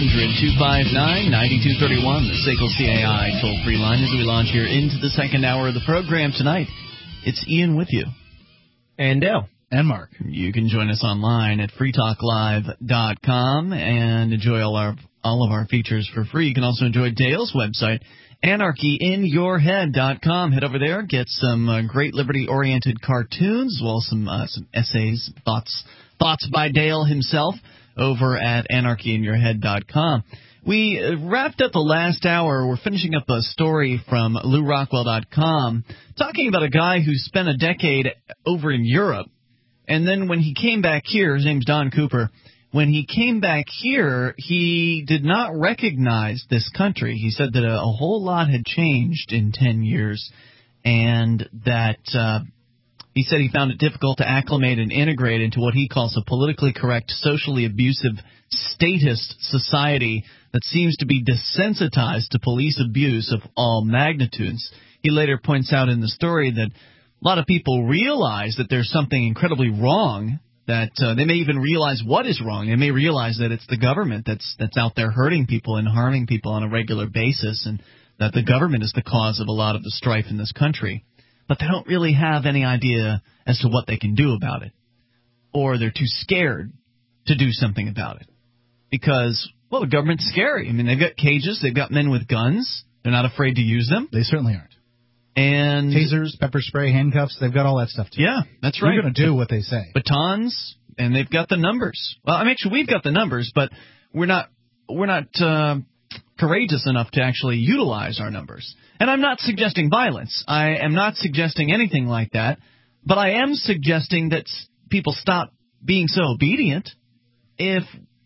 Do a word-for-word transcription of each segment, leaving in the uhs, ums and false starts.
hundred, two five nine, nine two three one, the S A C L C A I toll-free line as we launch here into the second hour of the program tonight. It's Ian with you. And Dale. And Mark. You can join us online at free talk live dot com and enjoy all our all of our features for free. You can also enjoy Dale's website, anarchy in your head dot com. Head over there, get some uh, great liberty-oriented cartoons, as well as some uh, some essays, thoughts thoughts by Dale himself over at anarchy in your head dot com. We wrapped up the last hour. We're finishing up a story from Lew Rockwell dot com talking about a guy who spent a decade over in Europe. And then when he came back here, his name's Don Cooper, when he came back here, he did not recognize this country. He said that a, a whole lot had changed in ten years, and that uh, he said he found it difficult to acclimate and integrate into what he calls a politically correct, socially abusive, statist society that seems to be desensitized to police abuse of all magnitudes. He later points out in the story that a lot of people realize that there's something incredibly wrong, that uh, they may even realize what is wrong. They may realize that it's the government that's that's out there hurting people and harming people on a regular basis, and that the government is the cause of a lot of the strife in this country. But they don't really have any idea as to what they can do about it. Or they're too scared to do something about it. Because, well, the government's scary. I mean, they've got cages. They've got men with guns. They're not afraid to use them. They certainly aren't. And tasers, pepper spray, handcuffs, they've got all that stuff, too. Yeah, that's right. They're going to do what they say. Batons, and they've got the numbers. Well, I mean, actually, we've got the numbers, but we're not we're not uh, courageous enough to actually utilize our numbers. And I'm not suggesting violence. I am not suggesting anything like that. But I am suggesting that people stop being so obedient. If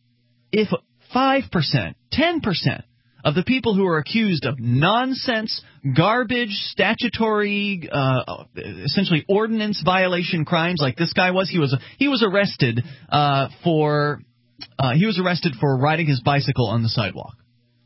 if five percent, ten percent of the people who are accused of nonsense, garbage, statutory, uh, essentially ordinance violation crimes like this guy was, he was he was arrested uh, for uh, he was arrested for riding his bicycle on the sidewalk,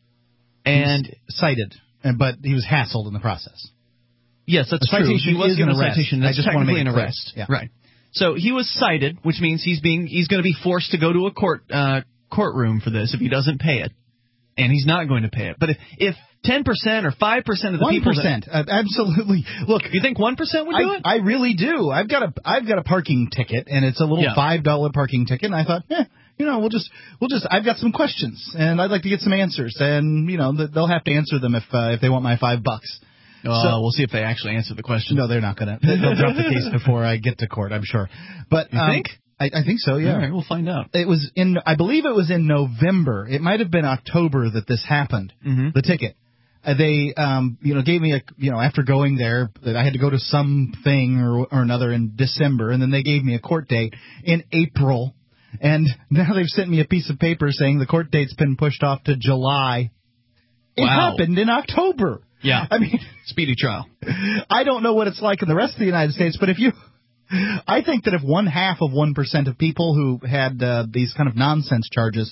and cited, but he was hassled in the process. Yes, that's a true. Citation He was is given an a arrest. citation. That's I just want to technically make an it arrest, clear. Yeah. right? So he was cited, which means he's being he's going to be forced to go to a court uh, courtroom for this if he doesn't pay it. And he's not going to pay it. But if, if ten percent or five percent of the people... one percent. Uh, absolutely. Look, you think one percent would do I, it? I really do. I've got a I've got a parking ticket, and it's a little yeah. five dollar parking ticket, and I thought, eh, you know, we'll just, we'll just, I've got some questions, and I'd like to get some answers, and, you know, they'll have to answer them if uh, if they want my five bucks. Uh, so, we'll see if they actually answer the question. No, they're not going to. They'll drop the case before I get to court, I'm sure. But You um, think? I, I think so, yeah. All right, we'll find out. It was in, I believe it was in November. It might have been October that this happened. Mm-hmm. The ticket. Uh, they, um, you know, gave me a, you know, after going there, that I had to go to something or, or another in December, and then they gave me a court date in April, and now they've sent me a piece of paper saying the court date's been pushed off to July. It wow. happened in October. Yeah. I mean, speedy trial. I don't know what it's like in the rest of the United States, but if you. I think that if one half of one percent of people who had uh, these kind of nonsense charges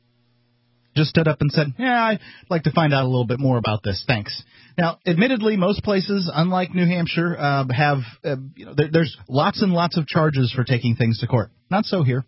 just stood up and said, yeah, I'd like to find out a little bit more about this, thanks. Now, admittedly, most places, unlike New Hampshire, uh, have, uh, you know, there, there's lots and lots of charges for taking things to court. Not so here.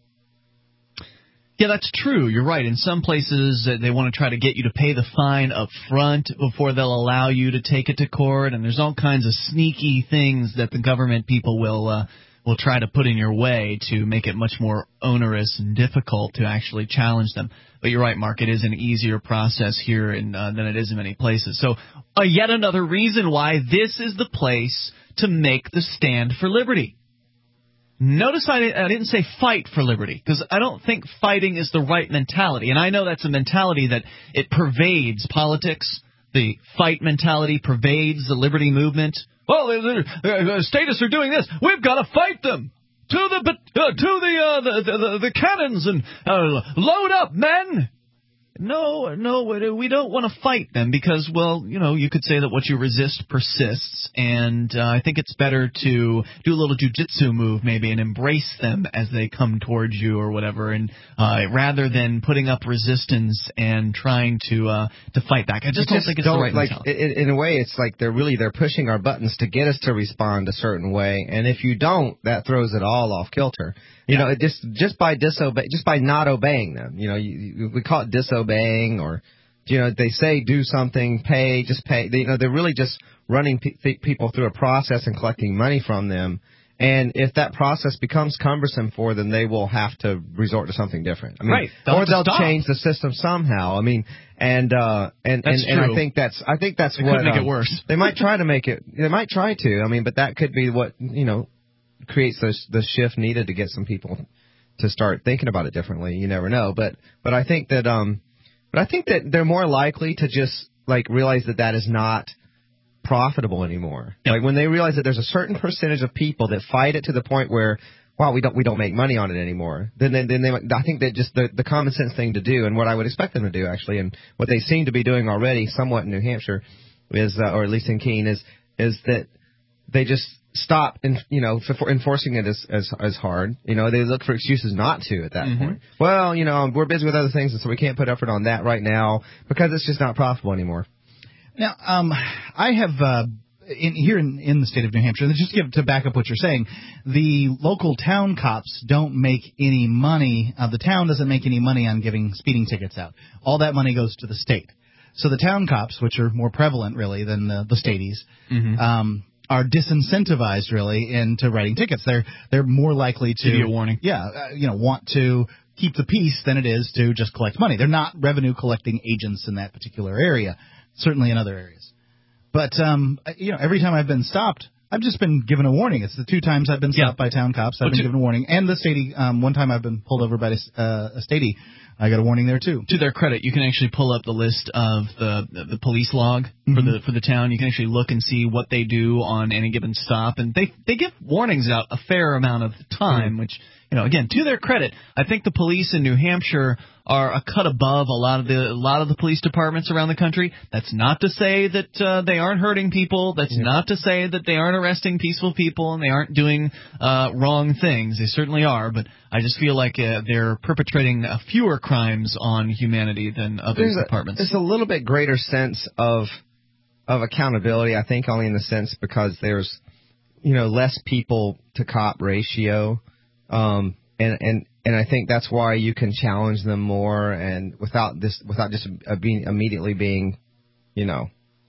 Yeah, that's true. You're right. In some places, uh, they want to try to get you to pay the fine up front before they'll allow you to take it to court, and there's all kinds of sneaky things that the government people will uh, will try to put in your way to make it much more onerous and difficult to actually challenge them. But you're right, Mark. It is an easier process here in, uh, than it is in many places. So uh, yet another reason why this is the place to make the stand for liberty. Notice I didn't say fight for liberty, because I don't think fighting is the right mentality. And I know that's a mentality that it pervades politics. The fight mentality pervades the liberty movement. Well, the, the statists are doing this. We've got to fight them. To the uh, to the, uh, the, the the cannons and uh, load up, men. No, no, we don't want to fight them because, well, you know, you could say that what you resist persists, and uh, I think it's better to do a little jujitsu move maybe and embrace them as they come towards you or whatever, and uh, rather than putting up resistance and trying to uh, to fight back. I just, just don't think it's don't, the right like mentality. in, in a way, it's like they're really they're pushing our buttons to get us to respond a certain way, and if you don't, that throws it all off kilter. You yeah. know, it just just by disobey, just by not obeying them. You know, you, you, we call it disobeying obeying, or, you know, they say do something, pay, just pay. They, you know, they're really just running pe- people through a process and collecting money from them. And if that process becomes cumbersome for them, they will have to resort to something different. I mean, right. They'll or they'll stop. change the system somehow. I mean, and uh, and that's and, and true. I think that's I think that's they what could make um, it worse. They might try to make it. They might try to. I mean, but that could be what, you know, creates the the shift needed to get some people to start thinking about it differently. You never know. But but I think that um, but I think that they're more likely to just like realize that that is not profitable anymore. Yep. Like when they realize that there's a certain percentage of people that fight it to the point where, wow, we don't we don't make money on it anymore. Then then, then they, I think that just the the common sense thing to do, and what I would expect them to do actually, and what they seem to be doing already, somewhat in New Hampshire, is uh, or at least in Keene, is is that they just stop and you know for enforcing it as, as as hard. You know, they look for excuses not to at that mm-hmm. point. Well, you know, we're busy with other things, and so we can't put effort on that right now because it's just not profitable anymore. Now, um, I have uh, in, here in, in the state of New Hampshire, just to, give, to back up what you're saying, the local town cops don't make any money. Uh, the town doesn't make any money on giving speeding tickets out. All that money goes to the state. So the town cops, which are more prevalent really than the, the staties, mm-hmm. um, are disincentivized really into writing tickets. They're they're more likely to give you a warning. Yeah, uh, you know, want to keep the peace than it is to just collect money. They're not revenue collecting agents in that particular area. Certainly in other areas. But, um, you know, every time I've been stopped, I've just been given a warning. It's the two times I've been stopped yeah. by town cops, I've but been to, given a warning. And the statey, um, one time I've been pulled over by uh, a statey, I got a warning there, too. To their credit, you can actually pull up the list of the the police log mm-hmm. for the for the town. You can actually look and see what they do on any given stop. And they, they give warnings out a fair amount of the time, mm-hmm. which, you know, again, to their credit, I think the police in New Hampshire are a cut above a lot of the a lot of the police departments around the country. That's not to say that uh, they aren't hurting people. That's yeah. not to say that they aren't arresting peaceful people and they aren't doing uh, wrong things. They certainly are, but I just feel like uh, they're perpetrating uh, fewer crimes on humanity than other there's departments. A, there's a little bit greater sense of of accountability, I think, only in the sense because there's, you know, less people to cop ratio, um, and and. And I think that's why you can challenge them more, and without this, without just uh, being immediately being, you know,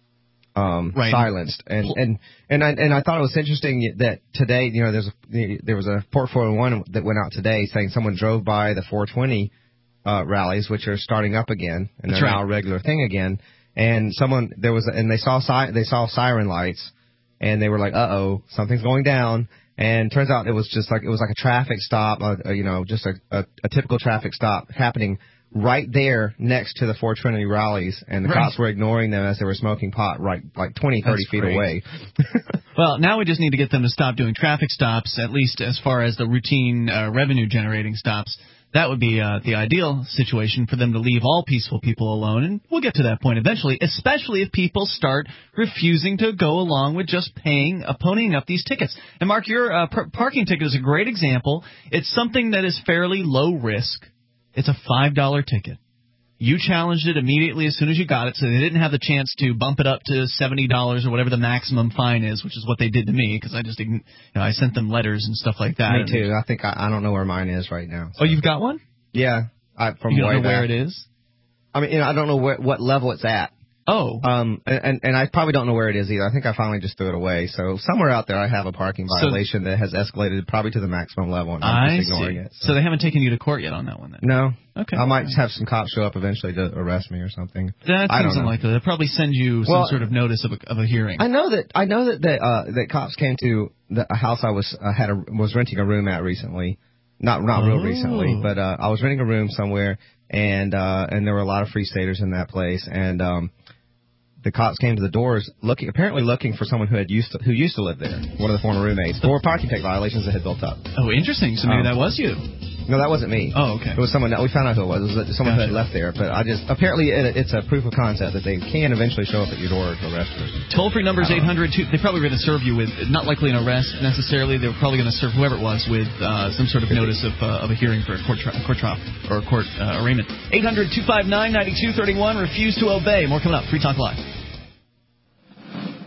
um, right. silenced. And and and I and I thought it was interesting that today, you know, there's a there was a Port four oh one that went out today saying someone drove by the four twenty uh, rallies, which are starting up again, and that's they're right. now a regular thing again. And someone there was, and they saw si- they saw siren lights, and they were like, uh oh, something's going down. And turns out it was just like it was like a traffic stop, uh, you know, just a, a, a typical traffic stop happening right there next to the four twenty rallies, and the right. cops were ignoring them as they were smoking pot right like twenty, thirty That's feet great. away. Well, now we just need to get them to stop doing traffic stops, at least as far as the routine uh, revenue-generating stops. That would be uh, the ideal situation for them to leave all peaceful people alone, and we'll get to that point eventually, especially if people start refusing to go along with just paying, uh, ponying up these tickets. And, Mark, your uh, par- parking ticket is a great example. It's something that is fairly low risk. It's a five dollar ticket. You challenged it immediately as soon as you got it, so they didn't have the chance to bump it up to seventy dollars or whatever the maximum fine is, which is what they did to me, because I just didn't, you know, I sent them letters and stuff like that. Me too. I think I, I don't know where mine is right now. So. So. Oh, you've got one? Yeah. I, from you don't way know back. where it is? I mean, you know, I don't know where, what level it's at. Oh. Um, and, and I probably don't know where it is either. I think I finally just threw it away. So somewhere out there I have a parking violation so, that has escalated probably to the maximum level, and I'm I just ignoring see. it. So. so they haven't taken you to court yet on that one then? No. Okay. I might just have some cops show up eventually to arrest me or something. That I seems don't know. unlikely. They'll probably send you some well, sort of notice of a, of a hearing. I know that I know that that, uh, that cops came to the a house I was uh, had a, was renting a room at recently. Not not oh. real recently, but uh, I was renting a room somewhere, and uh, and there were a lot of free staters in that place, and um, the cops came to the doors, looking apparently looking for someone who had used to, who used to live there, one of the former roommates, for parking ticket violations that had built up. Oh, interesting. So maybe um, that was you. No, that wasn't me. Oh, okay. It was someone that we found out who it was. It was someone gotcha. who had left there. But I just apparently it, it's a proof of concept that they can eventually show up at your door to arrest you. Toll free number is eight hundred two. They're probably going to serve you with not likely an arrest necessarily. They're probably going to serve whoever it was with uh, some sort of notice of uh, of a hearing for a court, tri- court trial or a court uh, arraignment. eight hundred two five nine nine two three one. Refuse to obey. More coming up. Free Talk Live.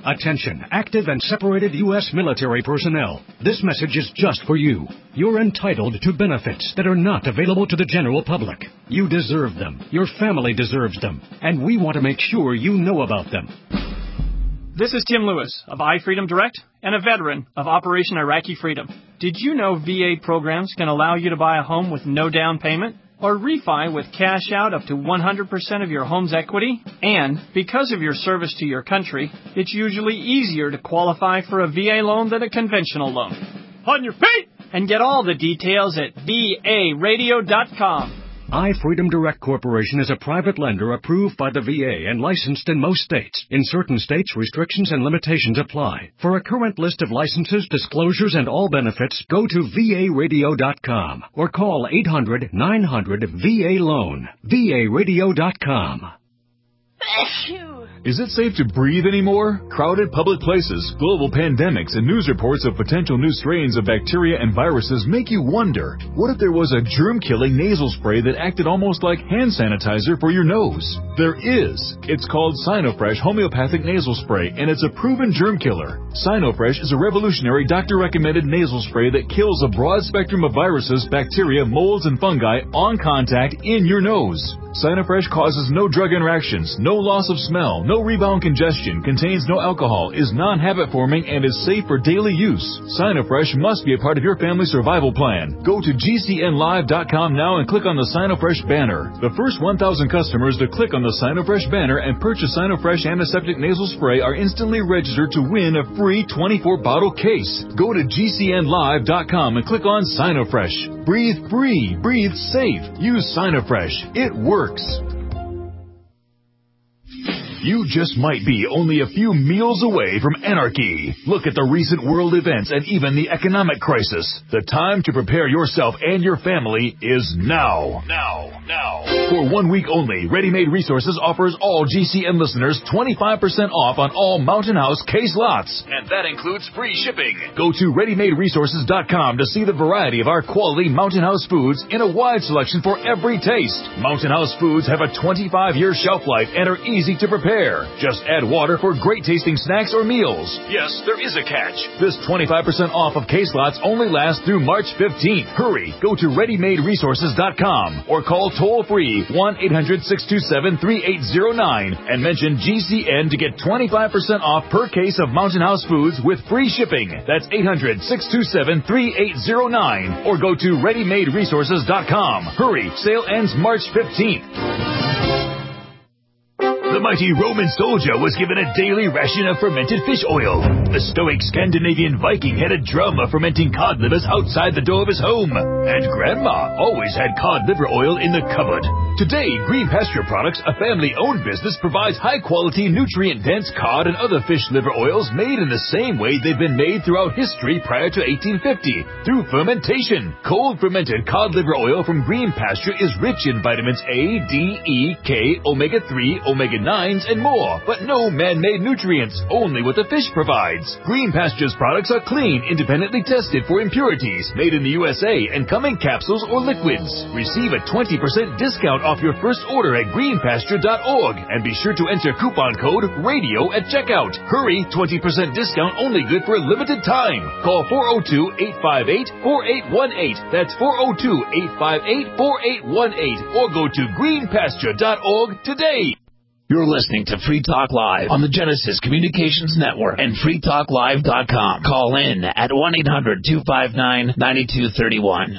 Attention, active and separated U S military personnel. This message is just for you. You're entitled to benefits that are not available to the general public. You deserve them. Your family deserves them. And we want to make sure you know about them. This is Tim Lewis of iFreedom Direct and a veteran of Operation Iraqi Freedom. Did you know V A programs can allow you to buy a home with no down payment? Or refi with cash out up to one hundred percent of your home's equity? And because of your service to your country, it's usually easier to qualify for a V A loan than a conventional loan. On your feet! And get all the details at V A radio dot com. iFreedom Direct Corporation is a private lender approved by the V A and licensed in most states. In certain states, restrictions and limitations apply. For a current list of licenses, disclosures, and all benefits, go to V A radio dot com or call eight hundred nine hundred V A loan. V A radio dot com. Is it safe to breathe anymore? Crowded public places, global pandemics, and news reports of potential new strains of bacteria and viruses make you wonder, what if there was a germ-killing nasal spray that acted almost like hand sanitizer for your nose? There is. It's called Sinofresh Homeopathic Nasal Spray, and it's a proven germ killer. Sinofresh is a revolutionary doctor-recommended nasal spray that kills a broad spectrum of viruses, bacteria, molds, and fungi on contact in your nose. Sinofresh causes no drug interactions, no loss of smell, no rebound congestion, contains no alcohol, is non-habit forming, and is safe for daily use. Sinofresh must be a part of your family survival plan. Go to G C N live dot com now and click on the Sinofresh banner. The first one thousand customers to click on the Sinofresh banner and purchase Sinofresh Antiseptic Nasal Spray are instantly registered to win a free twenty-four bottle case. Go to G C N live dot com and click on Sinofresh. Breathe free. Breathe safe. Use Sinofresh. It works. You just might be only a few meals away from anarchy. Look at the recent world events and even the economic crisis. The time to prepare yourself and your family is now. Now, now. For one week only, Ready Made Resources offers all G C N listeners twenty-five percent off on all Mountain House case lots. And that includes free shipping. Go to ready made resources dot com to see the variety of our quality Mountain House foods in a wide selection for every taste. Mountain House foods have a twenty-five year shelf life and are easy to prepare. Just add water for great tasting snacks or meals. Yes, there is a catch. This twenty-five percent off of case lots only lasts through March fifteenth. Hurry, go to ready made resources dot com or call toll free one eight hundred six two seven three eight zero nine and mention G C N to get twenty-five percent off per case of Mountain House foods with free shipping. That's eight hundred six two seven three eight zero nine or go to ready made resources dot com. Hurry, sale ends March fifteenth. The mighty Roman soldier was given a daily ration of fermented fish oil. The stoic Scandinavian Viking had a drum of fermenting cod livers outside the door of his home. And Grandma always had cod liver oil in the cupboard. Today, Green Pasture Products, a family-owned business, provides high-quality, nutrient-dense cod and other fish liver oils made in the same way they've been made throughout history prior to eighteen fifty, through fermentation. Cold fermented cod liver oil from Green Pasture is rich in vitamins A, D, E, K, omega three, omega nines, and more, but no man-made nutrients, only what the fish provides. Green Pasture's products are clean, independently tested for impurities, made in the U S A, and come in capsules or liquids. Receive a twenty percent discount off your first order at green pasture dot org, and be sure to enter coupon code RADIO at checkout. Hurry, twenty percent discount only good for a limited time. Call four oh two, eight five eight, four eight one eight. That's four oh two, eight five eight, four eight one eight, or go to green pasture dot org today. You're listening to Free Talk Live on the Genesis Communications Network and free talk live dot com. Call in at one eight hundred two five nine nine two three one.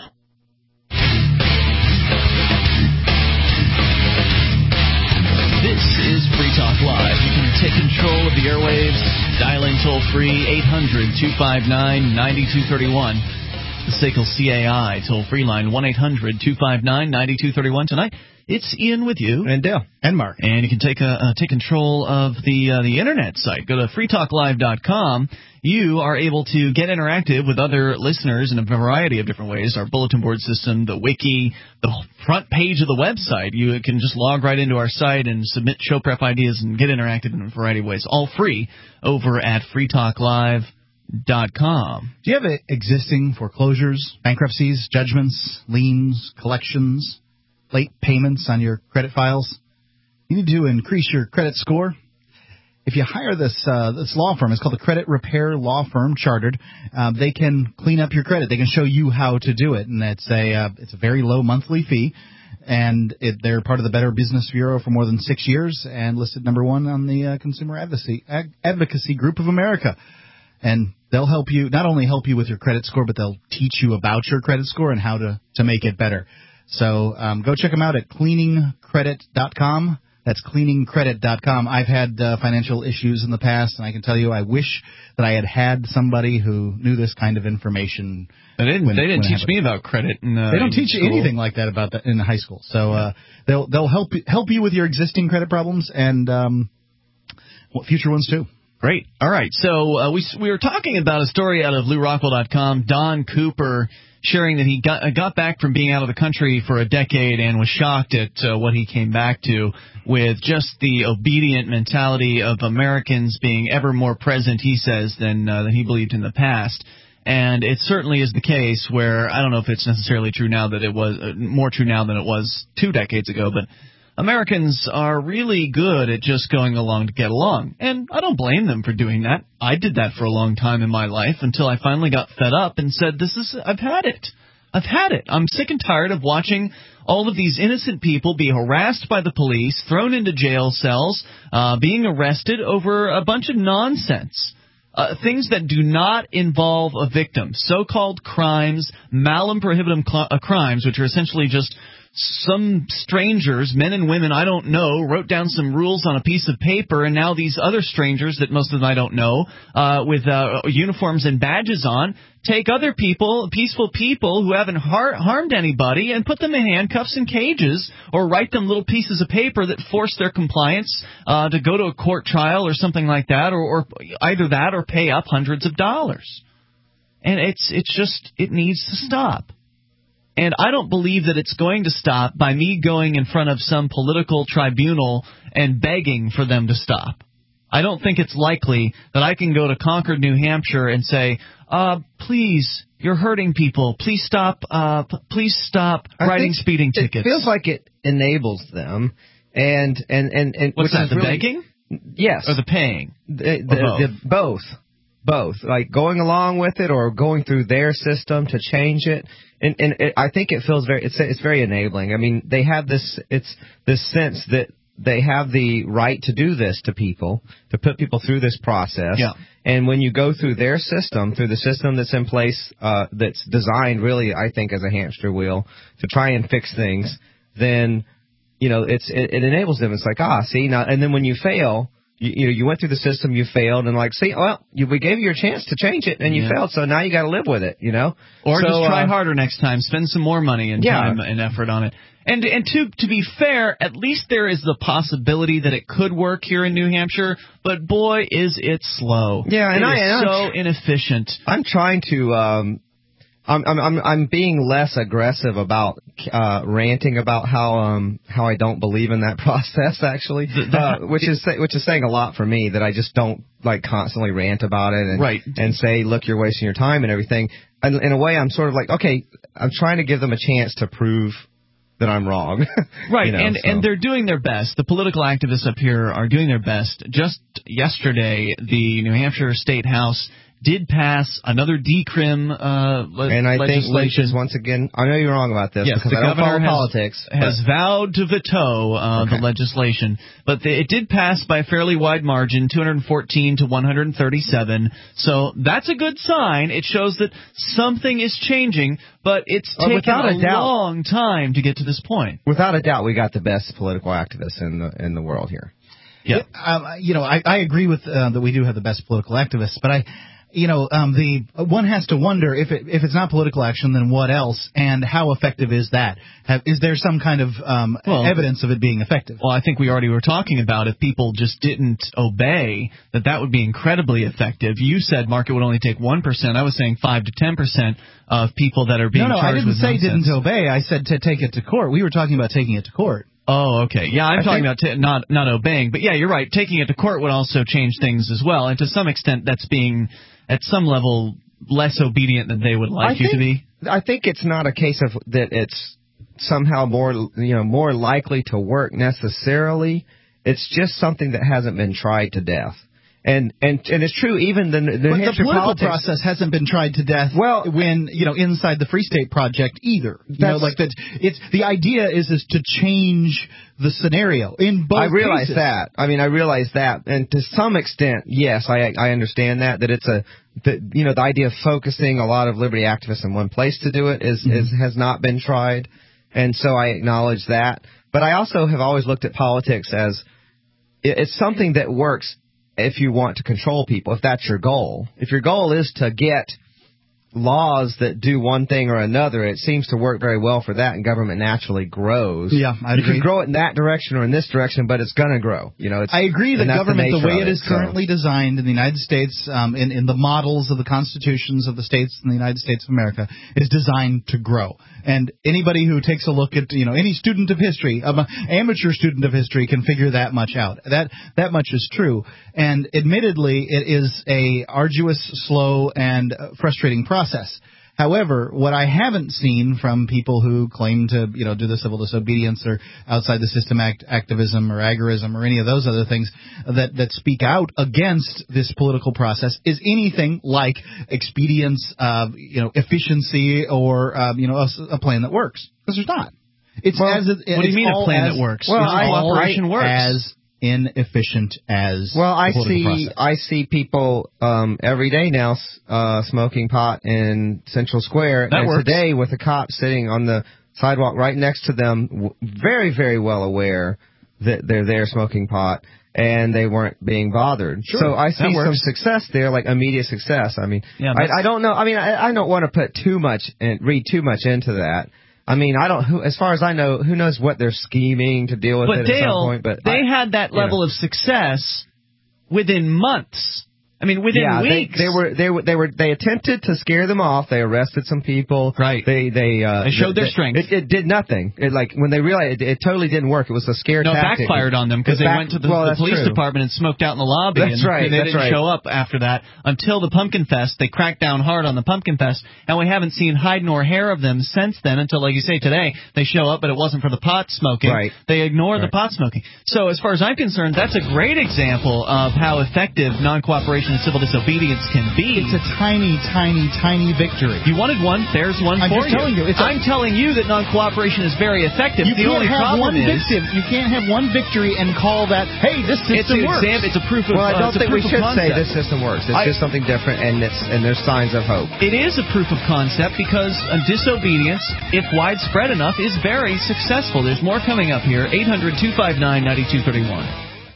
This is Free Talk Live. You can take control of the airwaves. Dial in toll free eight hundred two five nine nine two three one. The S A C L C A I toll free line one eight hundred two five nine nine two three one. Tonight, it's Ian with you. And Dale. And Mark. And you can take uh, uh, take control of the uh, the internet site. Go to free talk live dot com. You are able to get interactive with other listeners in a variety of different ways. Our bulletin board system, the wiki, the front page of the website. You can just log right into our site and submit show prep ideas and get interactive in a variety of ways. All free over at free talk live dot com. Do you have existing foreclosures, bankruptcies, judgments, liens, collections, late payments on your credit files? You need to increase your credit score. if you hire this uh, this law firm, it's called the Credit Repair Law Firm, chartered. Uh, they can clean up your credit. They can show you how to do it, and it's a uh, it's a very low monthly fee. And it, they're part of the Better Business Bureau for more than six years and listed number one on the uh, Consumer Advocacy Ag- Advocacy Group of America. And they'll help you, not only help you with your credit score, but they'll teach you about your credit score and how to, to make it better. So um, go check them out at cleaning credit dot com. That's cleaning credit dot com. I've had uh, financial issues in the past, and I can tell you I wish that I had had somebody who knew this kind of information. They didn't, when, they didn't teach me about credit. In, uh, they don't teach school. you anything like that about that in high school. So uh, they'll they'll help help you with your existing credit problems and um, future ones too. Great. All right. So uh, we we were talking about a story out of Lew Rockwell dot com. Don Cooper sharing that he got got back from being out of the country for a decade and was shocked at uh, what he came back to, with just the obedient mentality of Americans being ever more present, he says, than uh, than he believed in the past. And it certainly is the case where, I don't know if it's necessarily true now that it was uh, more true now than it was two decades ago, but Americans are really good at just going along to get along. And I don't blame them for doing that. I did that for a long time in my life until I finally got fed up and said, this is, I've had it. I've had it. I'm sick and tired of watching all of these innocent people be harassed by the police, thrown into jail cells, uh, being arrested over a bunch of nonsense. Uh, things that do not involve a victim. So-called crimes, malum prohibitum cl- uh, crimes, which are essentially just some strangers, men and women I don't know, wrote down some rules on a piece of paper, and now these other strangers that most of them I don't know, uh, with uh, uniforms and badges on, take other people, peaceful people who haven't har- harmed anybody, and put them in handcuffs and cages, or write them little pieces of paper that force their compliance uh, to go to a court trial or something like that, or, or either that or pay up hundreds of dollars. And it's it's just, it needs to stop. And I don't believe that it's going to stop by me going in front of some political tribunal and begging for them to stop. I don't think it's likely that I can go to Concord, New Hampshire and say, uh, please, you're hurting people. Please stop, uh, p- please stop I writing speeding it tickets. It feels like it enables them. And, and, and, and What's that, the really, begging? Yes. Or the paying? The, the, both? The, both. Both. Like going along with it or going through their system to change it. And, and it, I think it feels very, it's, it's very enabling. I mean, they have this, it's this sense that they have the right to do this to people, to put people through this process. Yeah. And when you go through their system, through the system that's in place, uh, that's designed really, I think, as a hamster wheel to try and fix things, then, you know, it's, it, it enables them. It's like, ah, see, now, and then when you fail, You, you know, you went through the system, you failed, and like, see, well, you, we gave you your chance to change it, and you yeah. failed, so now you got to live with it, you know. Or so, just try uh, harder next time, spend some more money and yeah. time and effort on it. And and to to be fair, at least there is the possibility that it could work here in New Hampshire, but boy, is it slow. Yeah, and it I is am so inefficient. I'm trying to. Um, I'm I'm I'm I'm being less aggressive about uh, ranting about how um how I don't believe in that process actually, uh, which is which is saying a lot for me, that I just don't like constantly rant about it and right. and say, look, you're wasting your time and everything. And in a way, I'm sort of like, okay, I'm trying to give them a chance to prove that I'm wrong. Right, you know, and so. and they're doing their best. The political activists up here are doing their best. Just yesterday, the New Hampshire State House did pass another decrim uh, le- and I legislation. think Lynch is once again, I know you're wrong about this yes, because the I don't governor follow has, politics. has vowed to veto uh, okay. the legislation, but the, it did pass by a fairly wide margin, two hundred fourteen to one hundred thirty-seven. So that's a good sign. It shows that something is changing, but it's well, taken a, a doubt, long time to get to this point. Without a doubt, we got the best political activists in the in the world here. Yeah, um, you know, I, I agree with uh, that we do have the best political activists, but I. You know, um, the one has to wonder if it, if it's not political action, then what else, and how effective is that? Have, is there some kind of um, well, evidence of it being effective? Well, I think we already were talking about if people just didn't obey, that that would be incredibly effective. You said, Mark, it would only take one percent. I was saying five to ten percent of people that are being no, no, charged with No, no, I didn't say nonsense. didn't obey. I said to take it to court. We were talking about taking it to court. Oh, okay. Yeah, I'm I talking think, about t- not not obeying. But, yeah, you're right. Taking it to court would also change things as well. And to some extent, that's being, at some level, less obedient than they would like I you think, to be. I think it's not a case of that it's somehow more, you know, more likely to work necessarily. It's just something that hasn't been tried to death. And and and it's true. Even the, the New but Hampshire the political politics, process hasn't been tried to death. Well, when you know inside the Free State Project either. You know, like that. It's the idea is is to change the scenario in both. I realize cases. that. I mean, I realize that, and to some extent, yes, I I understand that that it's a that you know the idea of focusing a lot of liberty activists in one place to do it is mm-hmm. is has not been tried, and so I acknowledge that. But I also have always looked at politics as it's something that works if you want to control people, if that's your goal. If your goal is to get laws that do one thing or another, it seems to work very well for that, and government naturally grows. Yeah, I agree. You can grow it in that direction or in this direction, but it's going to grow. You know, it's, I agree that government, the, the way it is so. currently designed in the United States, um, in, in the models of the constitutions of the states in the United States of America, is designed to grow. And anybody who takes a look at, you know, any student of history, um, amateur student of history, can figure that much out. That that much is true. And admittedly, it is a arduous, slow, and frustrating process. Process. However, what I haven't seen from people who claim to, you know, do the civil disobedience or outside the system act, activism or agorism or any of those other things that, that speak out against this political process is anything like expedience, uh, you know, efficiency or, um, you know, a, a plan that works. Because there's not. It's well, as it, what do you mean a plan as, that works? Well, I, cooperation works. As inefficient as well I the see process. I see people um every day now uh smoking pot in Central Square, that and works. Today with a cop sitting on the sidewalk right next to them, w- very very well aware that they're there smoking pot and they weren't being bothered. Sure, so I see some works. success there, like immediate success. I mean, yeah, I, I don't know I mean I, I don't want to put too much and read too much into that. I mean, I don't. Who, as far as I know, who knows what they're scheming to deal with but it Dale, at some point. But they I, had that level know. of success within months. I mean, within yeah, weeks. They, they were they were they were they attempted to scare them off. They arrested some people. Right. They they uh, they showed they, their strength. It, it did nothing. It, like when they realized it, it totally didn't work. It was a scare no, tactic. No, backfired on them because they back, went to the, well, the police true. department and smoked out in the lobby. That's and, right. and they that's didn't right. show up after that until the Pumpkin Fest. They cracked down hard on the Pumpkin Fest, and we haven't seen hide nor hair of them since then. Until, like you say, today they show up, but it wasn't for the pot smoking. Right. They ignore right. the pot smoking. So as far as I'm concerned, that's a great example of how effective non-cooperation and civil disobedience can be. It's a tiny, tiny, tiny victory. You wanted one, there's one I'm for just telling you. It's I'm a, telling you that non-cooperation is very effective. You the can't only have problem one is victim. You can't have one victory and call that, hey, this it's system an works. exam, it's a proof of Well, I uh, don't it's a think we proof should of say concept. this system works. It's I, just something different, and it's and there's signs of hope. It is a proof of concept because uh, disobedience, if widespread enough, is very successful. There's more coming up here. eight hundred two five nine nine two three one.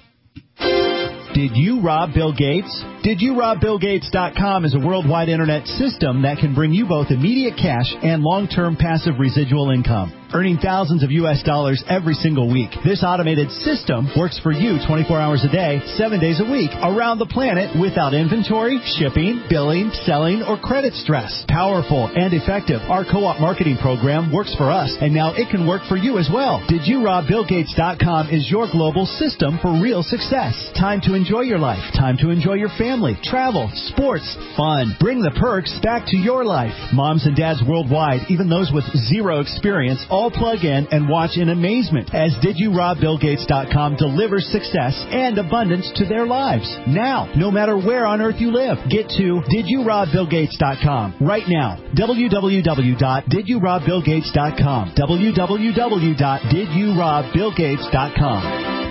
Did you rob Bill Gates? Did You Rob Bill Gates dot com is a worldwide internet system that can bring you both immediate cash and long-term passive residual income, earning thousands of U S dollars every single week. This automated system works for you twenty-four hours a day, seven days a week, around the planet without inventory, shipping, billing, selling, or credit stress. Powerful and effective, our co-op marketing program works for us, and now it can work for you as well. Did You Rob Bill Gates dot com is your global system for real success. Time to enjoy your life. Time to enjoy your family, travel, sports, fun. Bring the perks back to your life. Moms and dads worldwide, even those with zero experience, all plug in and watch in amazement as Did You Rob Bill Gates dot com delivers success and abundance to their lives. Now, no matter where on earth you live, get to Did You Rob Bill Gates dot com right now. w w w dot did you rob bill gates dot com. w w w dot did you rob bill gates dot com.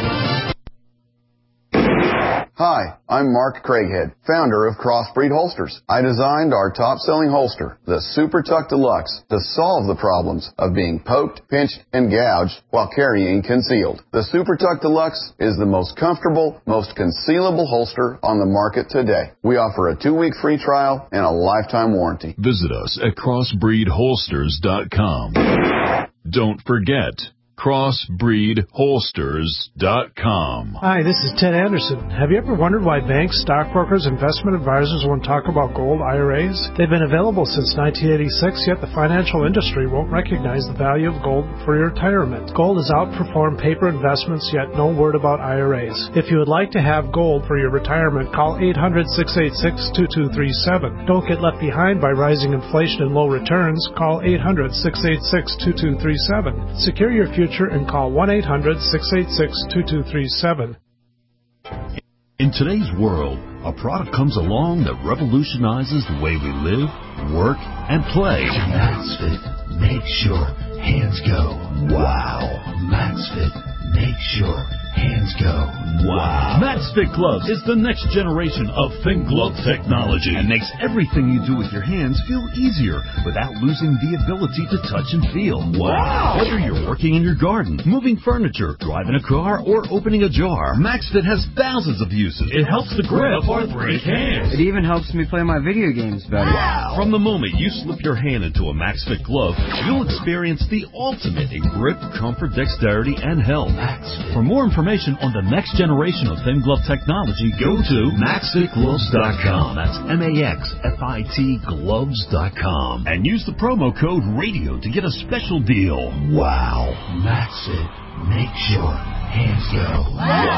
Hi, I'm Mark Craighead, founder of Crossbreed Holsters. I designed our top-selling holster, the Super Tuck Deluxe, to solve the problems of being poked, pinched, and gouged while carrying concealed. The Super Tuck Deluxe is the most comfortable, most concealable holster on the market today. We offer a two-week free trial and a lifetime warranty. Visit us at crossbreed holsters dot com. Don't forget, crossbreed holsters dot com. Hi, this is Ted Anderson. Have you ever wondered why banks, stockbrokers, investment advisors won't talk about gold I R As? They've been available since nineteen eighty-six, yet the financial industry won't recognize the value of gold for your retirement. Gold has outperformed paper investments, yet no word about I R As. If you would like to have gold for your retirement, call eight hundred, six eight six, two two three seven. Don't get left behind by rising inflation and low returns. Call eight hundred, six eight six, two two three seven. Secure your future future and call one eight hundred six eight six two two three seven. In today's world, a product comes along that revolutionizes the way we live, work, and play. MaxFit makes your hands go wow. MaxFit makes your hands go wow. MaxFit Gloves is the next generation of thin glove technology and makes everything you do with your hands feel easier without losing the ability to touch and feel. Wow! Whether you're working in your garden, moving furniture, driving a car, or opening a jar, MaxFit has thousands of uses. It helps to grip arthritic hands. It even helps me play my video games better. Wow! From the moment you slip your hand into a MaxFit glove, you'll experience the ultimate in grip, comfort, dexterity, and health. MaxFit. For more information on the next generation of thin glove technology, go to max fit gloves dot com. That's M A X F I T gloves dot com. And use the promo code RADIO to get a special deal. Wow. MaxFit makes your hands go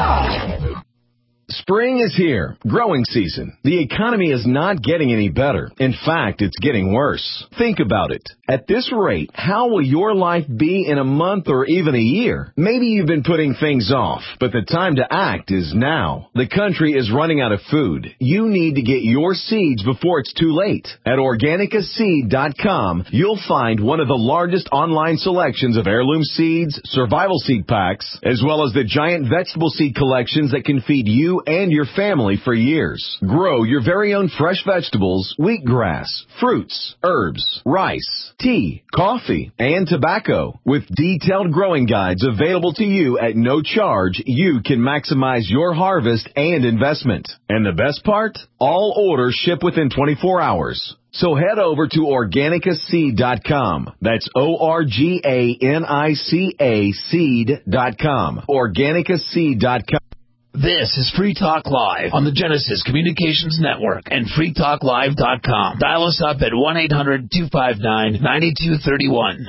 wow. Spring is here, growing season. The economy is not getting any better. In fact, it's getting worse. Think about it. At this rate, how will your life be in a month or even a year? Maybe you've been putting things off, but the time to act is now. The country is running out of food. You need to get your seeds before it's too late. At organica seed dot com, you'll find one of the largest online selections of heirloom seeds, survival seed packs, as well as the giant vegetable seed collections that can feed you and your family for years. Grow your very own fresh vegetables, wheatgrass, fruits, herbs, rice, tea, coffee, and tobacco. With detailed growing guides available to you at no charge, you can maximize your harvest and investment. And the best part? All orders ship within twenty-four hours. So head over to organica seed dot com. That's O R G A N I C A seed dot com. organica seed dot com. This is Free Talk Live on the Genesis Communications Network and free talk live dot com. Dial us up at one eight hundred two five nine nine two three one.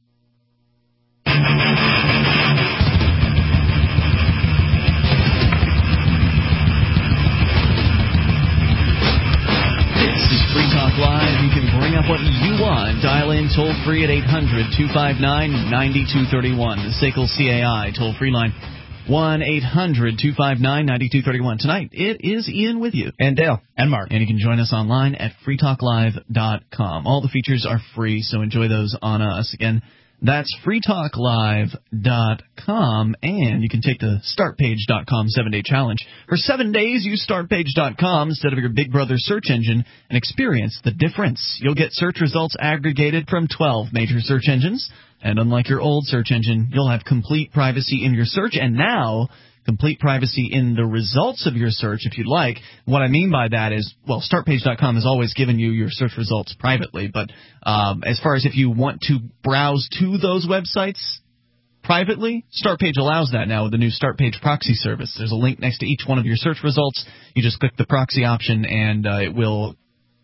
This is Free Talk Live. You can bring up what you want. Dial in toll free at eight hundred two five nine nine two three one. The S A C L C A I toll free line. one eight hundred two five nine nine two three one. Tonight, it is Ian with you. And Dale. And Mark. And you can join us online at free talk live dot com. All the features are free, so enjoy those on us. Again, that's free talk live dot com, and you can take the start page dot com seven-day challenge. For seven days, use start page dot com instead of your Big Brother search engine and experience the difference. You'll get search results aggregated from twelve major search engines. And unlike your old search engine, you'll have complete privacy in your search, and now complete privacy in the results of your search if you'd like. What I mean by that is, well, start page dot com has always given you your search results privately, but um, as far as if you want to browse to those websites privately, Startpage allows that now with the new Startpage proxy service. There's a link next to each one of your search results. You just click the proxy option, and uh, it will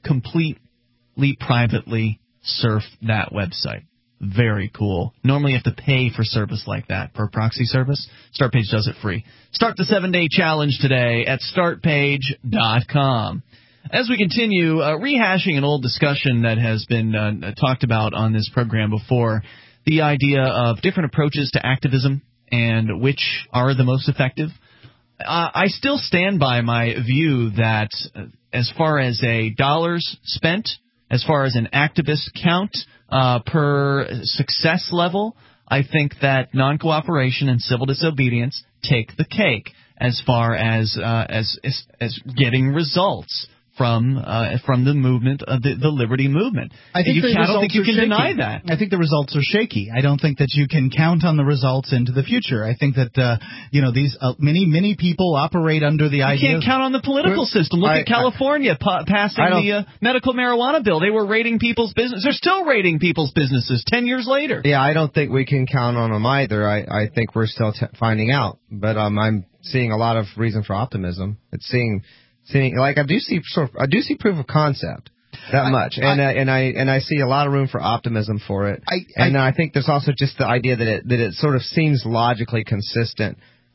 completely privately surf that website. Very cool. Normally you have to pay for service like that, for a proxy service. Startpage does it free. Start the seven-day challenge today at start page dot com. As we continue, uh, rehashing an old discussion that has been uh, talked about on this program before, the idea of different approaches to activism and which are the most effective. Uh, I still stand by my view that uh, as far as a dollars spent, as far as an activist count, Uh, per success level, I think that non-cooperation and civil disobedience take the cake as far as uh, as, as as getting results from uh, from the movement of the, the liberty movement. I think you the can, I don't think you can shaky. deny that. I think the results are shaky. I don't think that you can count on the results into the future. I think that uh, you know these uh, many many people operate under the You idea. can't count on the political system. Look I, at California pa- passing the uh, medical marijuana bill. They were raiding people's business. They're still raiding people's businesses ten years later. Yeah, I don't think we can count on them either. I, I think we're still t- finding out. But um, I'm seeing a lot of reason for optimism. It's seeing, seeing like I do see sort of, I do see proof of concept that I, much, and I, uh, and I and I see a lot of room for optimism for it. I, and I, I think there's also just the idea that it that it sort of seems logically consistent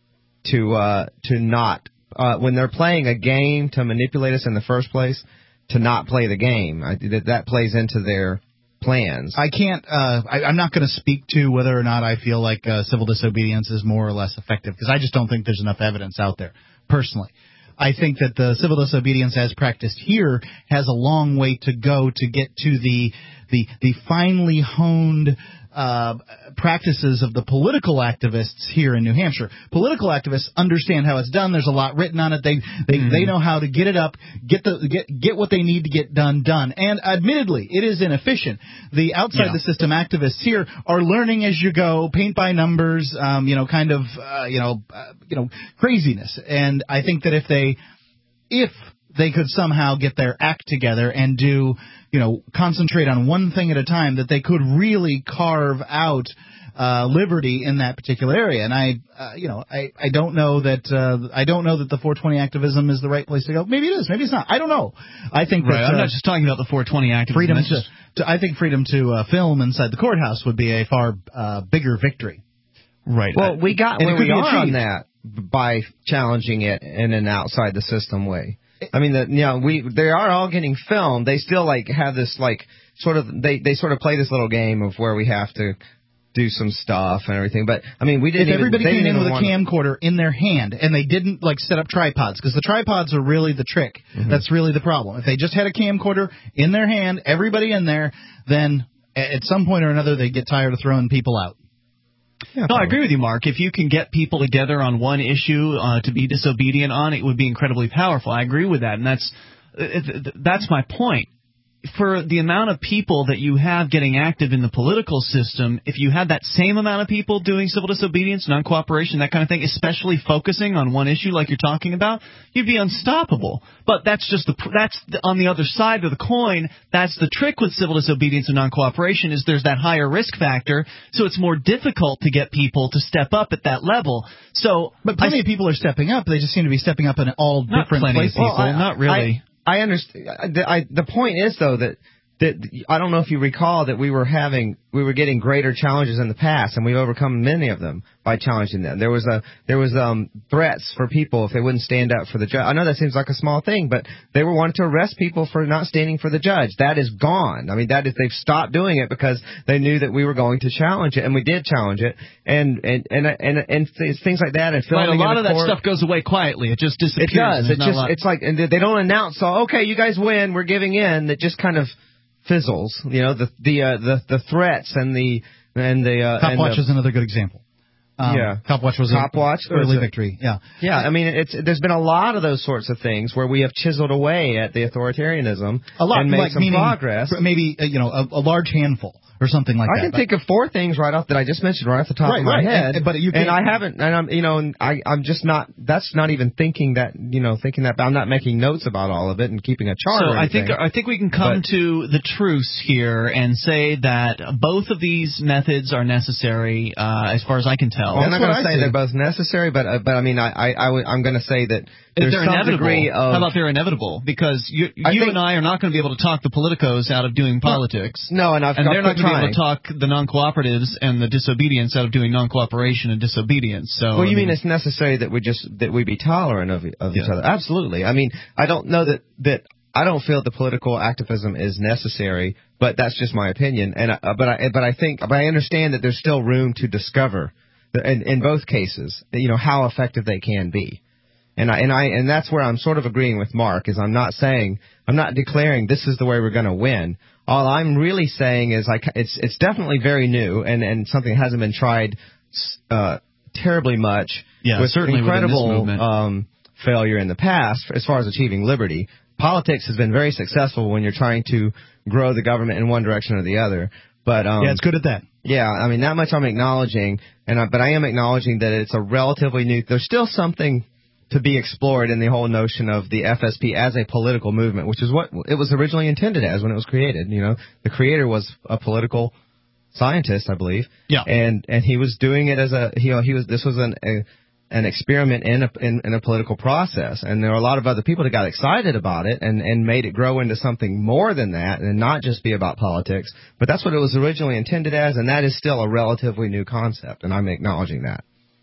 to uh, to not uh, when they're playing a game to manipulate us in the first place, to not play the game. I, that that plays into their plans. I can't. Uh, I, I'm not going to speak to whether or not I feel like uh, civil disobedience is more or less effective, because I just don't think there's enough evidence out there, personally. I think that the civil disobedience as practiced here has a long way to go to get to the the, the finely honed uh, practices of the political activists here in New Hampshire. Political activists understand how it's done. There's a lot written on it. They they, mm-hmm. they know how to get it up, get the get get what they need to get done done. And admittedly, it is inefficient. The outside yeah. the system activists here are learning as you go, paint by numbers, um, you know, kind of uh, you know uh, you know craziness. And I think that if they if they could somehow get their act together and do, you know, concentrate on one thing at a time, that they could really carve out uh, liberty in that particular area. And I, uh, you know, I, I don't know that uh, I don't know that the four twenty activism is the right place to go. Maybe it is. Maybe it's not. I don't know. I think right. that, I'm uh, not just talking about the four twenty activism. Freedom to, just... to, I think freedom to uh, film inside the courthouse would be a far uh, bigger victory. Right. Well, we got and where we are achieved. on that by challenging it in an outside the system way. I mean, the, you know, we they are all getting filmed. They still like have this like sort of they they sort of play this little game of where we have to do some stuff and everything. But I mean, we didn't. If even, everybody came in with a want... camcorder in their hand and they didn't like set up tripods, because the tripods are really the trick. Mm-hmm. That's really the problem. If they just had a camcorder in their hand, everybody in there, then at some point or another they get tired of throwing people out. Yeah, no, I agree with you, Mark. If you can get people together on one issue uh, to be disobedient on, it would be incredibly powerful. I agree with that, and that's that's my point. For the amount of people that you have getting active in the political system, if you had that same amount of people doing civil disobedience, non-cooperation, that kind of thing, especially focusing on one issue like you're talking about, you'd be unstoppable. But that's just the that's the, on the other side of the coin. That's the trick with civil disobedience and non-cooperation, is there's that higher risk factor, so it's more difficult to get people to step up at that level. So, but plenty I, of people are stepping up. They just seem to be stepping up in all different plenty places. Of people, well, I, not really. I, I understand. The, I, the point is, though, that that I don't know if you recall that we were having we were getting greater challenges in the past, and we've overcome many of them by challenging them. There was a there was um threats for people if they wouldn't stand up for the judge. I know that seems like a small thing, but they were wanting to arrest people for not standing for the judge. That is gone. I mean, that is they've stopped doing it because they knew that we were going to challenge it, and we did challenge it, and and and and, and things like that. And filming right, a lot of that stuff goes away quietly. It just disappears. It does. It just it's like and they don't announce. So okay, you guys win. We're giving in. That just kind of fizzles. You know, the the uh, the the threats and the and the uh, Cop Watch the, is another good example. Um, yeah, Cop Watch was Cop a Watch early a, victory. Yeah, yeah. I mean, it's there's been a lot of those sorts of things where we have chiseled away at the authoritarianism a lot, and made like some meaning, progress. Maybe uh, you know a, a large handful or something like I that. I can think of four things right off that I just mentioned right off the top right, of my right. head, and, but you and I haven't, and I'm you know, and I I'm just not. That's not even thinking that you know thinking that I'm not making notes about all of it and keeping a chart. So or I think I think we can come but, to the truce here and say that both of these methods are necessary, uh, as far as I can tell. Well, I'm not going to say see. they're both necessary, but uh, but I mean I I, I w- I'm going to say that there's they're some inevitable. degree of. How about they're inevitable? Because you you I think, and I are not going to be able to talk the politicos out of doing politics. No, and I've and they're not going to be able to talk the non-cooperatives and the disobedience out of doing non-cooperation and disobedience. So well, you I mean, mean it's necessary that we just that we be tolerant of of yeah. each other? Absolutely. I mean, I don't know that that I don't feel the political activism is necessary, but that's just my opinion. And uh, but I but I think but I understand that there's still room to discover in in both cases, you know, how effective they can be. And I and I and that's where I'm sort of agreeing with Mark. Is I'm not saying I'm not declaring this is the way we're going to win. All I'm really saying is like it's it's definitely very new and and something that hasn't been tried uh, terribly much. Yeah, with certainly incredible um, failure in the past as far as achieving liberty. Politics has been very successful when you're trying to grow the government in one direction or the other. But um, yeah, it's good at that. Yeah, I mean that much I'm acknowledging, and I, but I am acknowledging that it's a relatively new. There's still something to be explored in the whole notion of the F S P as a political movement, which is what it was originally intended as when it was created. You know, the creator was a political scientist, I believe. Yeah. And and he was doing it as a you know he was this was an a, an experiment in a in, in a political process, and there were a lot of other people that got excited about it and and made it grow into something more than that and not just be about politics. But that's what it was originally intended as, and that is still a relatively new concept, and I'm acknowledging that.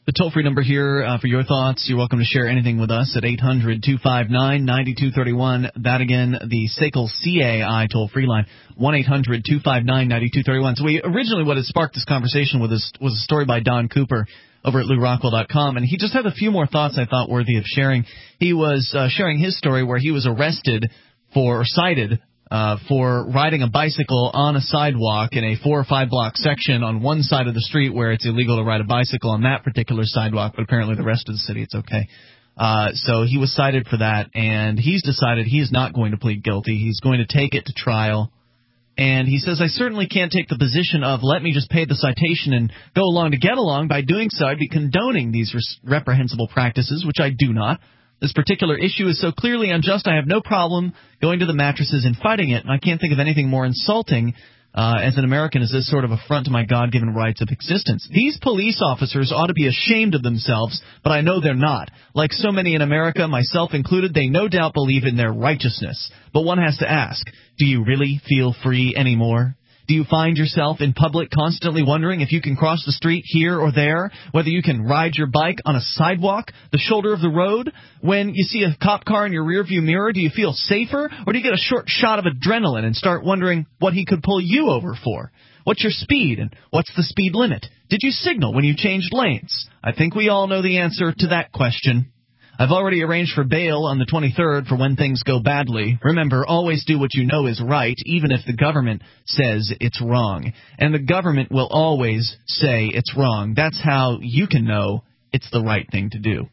The toll-free number here uh, for your thoughts. You're welcome to share anything with us at eight hundred two five nine nine two three one. That, again, the S A C L C A I toll-free line, one eight hundred two five nine nine two three one. So we originally what had sparked this conversation with us was a story by Don Cooper over at Lou Rockwell dot com, and he just had a few more thoughts I thought worthy of sharing. He was uh, sharing his story where he was arrested for, or cited, Uh, for riding a bicycle on a sidewalk in a four or five block section on one side of the street where it's illegal to ride a bicycle on that particular sidewalk, but apparently the rest of the city it's okay. Uh, so he was cited for that, and he's decided he's not going to plead guilty. He's going to take it to trial. And he says, I certainly can't take the position of let me just pay the citation and go along to get along. By doing so, I'd be condoning these res- reprehensible practices, which I do not. This particular issue is so clearly unjust, I have no problem going to the mattresses and fighting it, and I can't think of anything more insulting uh, as an American as this sort of affront to my God-given rights of existence. These police officers ought to be ashamed of themselves, but I know they're not. Like so many in America, myself included, they no doubt believe in their righteousness. But one has to ask, do you really feel free anymore? Do you find yourself in public constantly wondering if you can cross the street here or there, whether you can ride your bike on a sidewalk, the shoulder of the road? When you see a cop car in your rearview mirror, do you feel safer, or do you get a short shot of adrenaline and start wondering what he could pull you over for? What's your speed, and what's the speed limit? Did you signal when you changed lanes? I think we all know the answer to that question. I've already arranged for bail on the twenty-third for when things go badly. Remember, always do what you know is right, even if the government says it's wrong. And the government will always say it's wrong. That's how you can know it's the right thing to do.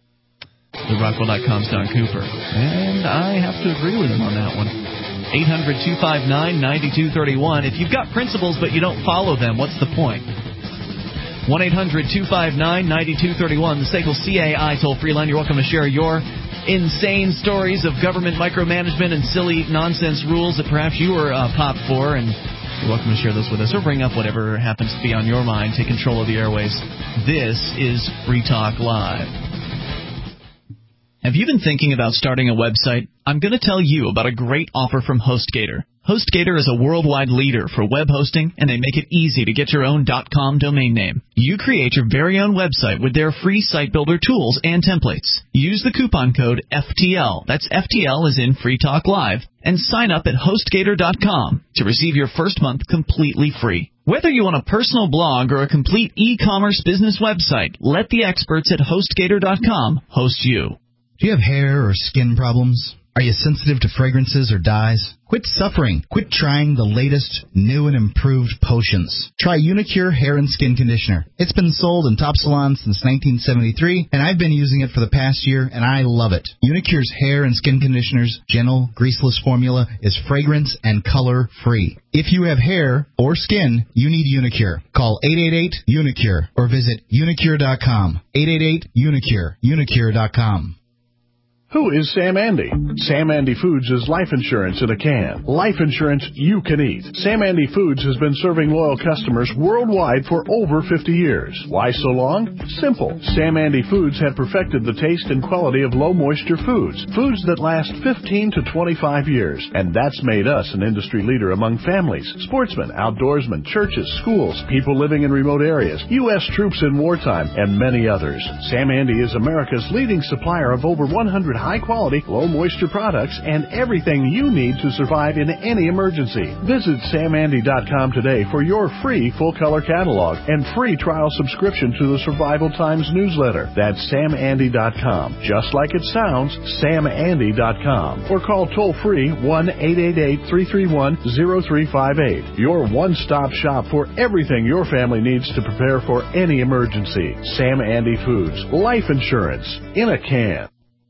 The Rockwell dot com's Don Cooper. And I have to agree with him on that one. eight hundred two five nine nine two three one. If you've got principles but you don't follow them, what's the point? one eight hundred two five nine nine two three one, the S A C L C A I toll-free line. You're welcome to share your insane stories of government micromanagement and silly nonsense rules that perhaps you were uh, popped for, and you're welcome to share those with us or bring up whatever happens to be on your mind. Take control of the airways. This is Free Talk Live. Have you been thinking about starting a website? I'm going to tell you about a great offer from HostGator. HostGator is a worldwide leader for web hosting, and they make it easy to get your own .com domain name. You create your very own website with their free site builder tools and templates. Use the coupon code F T L, that's F T L as in Free Talk Live, and sign up at HostGator dot com to receive your first month completely free. Whether you want a personal blog or a complete e-commerce business website, let the experts at HostGator dot com host you. Do you have hair or skin problems? Are you sensitive to fragrances or dyes? Quit suffering. Quit trying the latest, new, and improved potions. Try Unicure Hair and Skin Conditioner. It's been sold in top salons since nineteen seventy-three, and I've been using it for the past year, and I love it. Unicure's Hair and Skin Conditioner's gentle, greaseless formula is fragrance and color-free. If you have hair or skin, you need Unicure. Call eight eight eight Unicure or visit Unicure dot com. eight eight eight Unicure. Unicure dot com. Who is Sam Andy? Sam Andy Foods is life insurance in a can. Life insurance you can eat. Sam Andy Foods has been serving loyal customers worldwide for over fifty years. Why so long? Simple. Sam Andy Foods had perfected the taste and quality of low-moisture foods. Foods that last fifteen to twenty-five years. And that's made us an industry leader among families, sportsmen, outdoorsmen, churches, schools, people living in remote areas, U S troops in wartime, and many others. Sam Andy is America's leading supplier of over one hundred high-quality, low-moisture products and everything you need to survive in any emergency. Visit Sam Andy dot com today for your free full-color catalog and free trial subscription to the Survival Times newsletter. That's Sam Andy dot com. Just like it sounds, Sam Andy dot com. Or call toll-free one eight eight eight three three one zero three five eight. Your one-stop shop for everything your family needs to prepare for any emergency. Sam Andy Foods. Life insurance in a can.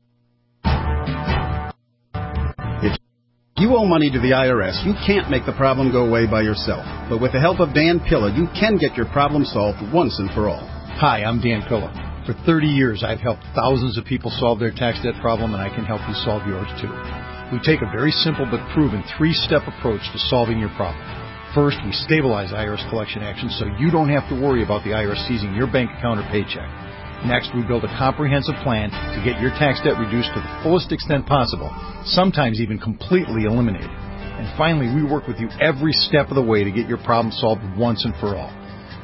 You owe money to the I R S. You can't make the problem go away by yourself. But with the help of Dan Pilla, you can get your problem solved once and for all. Hi, I'm Dan Pilla. For thirty years, I've helped thousands of people solve their tax debt problem, and I can help you solve yours too. We take a very simple but proven three-step approach to solving your problem. First, we stabilize I R S collection actions so you don't have to worry about the I R S seizing your bank account or paycheck. Next, we build a comprehensive plan to get your tax debt reduced to the fullest extent possible, sometimes even completely eliminated. And finally, we work with you every step of the way to get your problem solved once and for all.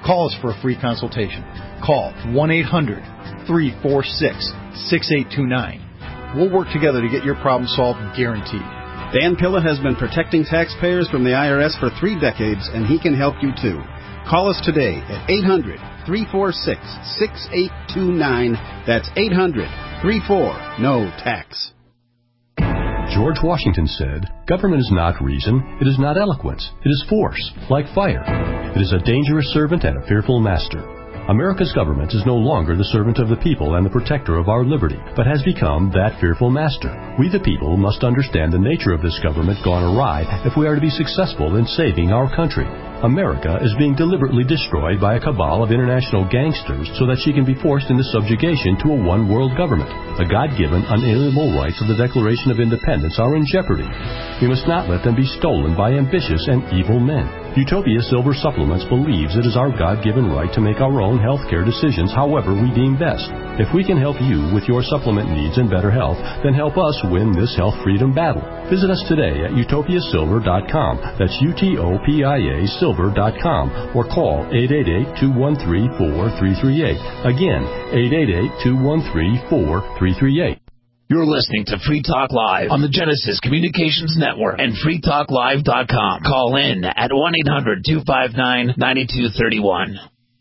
Call us for a free consultation. Call one eight hundred three four six six eight two nine. We'll work together to get your problem solved, guaranteed. Dan Pilla has been protecting taxpayers from the I R S for three decades, and he can help you too. Call us today at eight hundred three four six six eight two nine. That's eight hundred three four no tax. George Washington said, "Government is not reason, it is not eloquence, it is force, like fire. It is a dangerous servant and a fearful master." America's government is no longer the servant of the people and the protector of our liberty, but has become that fearful master. We the people must understand the nature of this government gone awry if we are to be successful in saving our country. America is being deliberately destroyed by a cabal of international gangsters so that she can be forced into subjugation to a one-world government. The God-given, unalienable rights of the Declaration of Independence are in jeopardy. We must not let them be stolen by ambitious and evil men. Utopia Silver Supplements believes it is our God-given right to make our own health care decisions however we deem best. If we can help you with your supplement needs and better health, then help us win this health freedom battle. Visit us today at utopia silver dot com. That's U T O P I A silver dot com. Or call eight eight eight, two one three, four three three eight. Again, eight eight eight, two one three, four three three eight. You're listening to Free Talk Live on the Genesis Communications Network and free talk live dot com. Call in at one eight hundred two five nine nine two three one.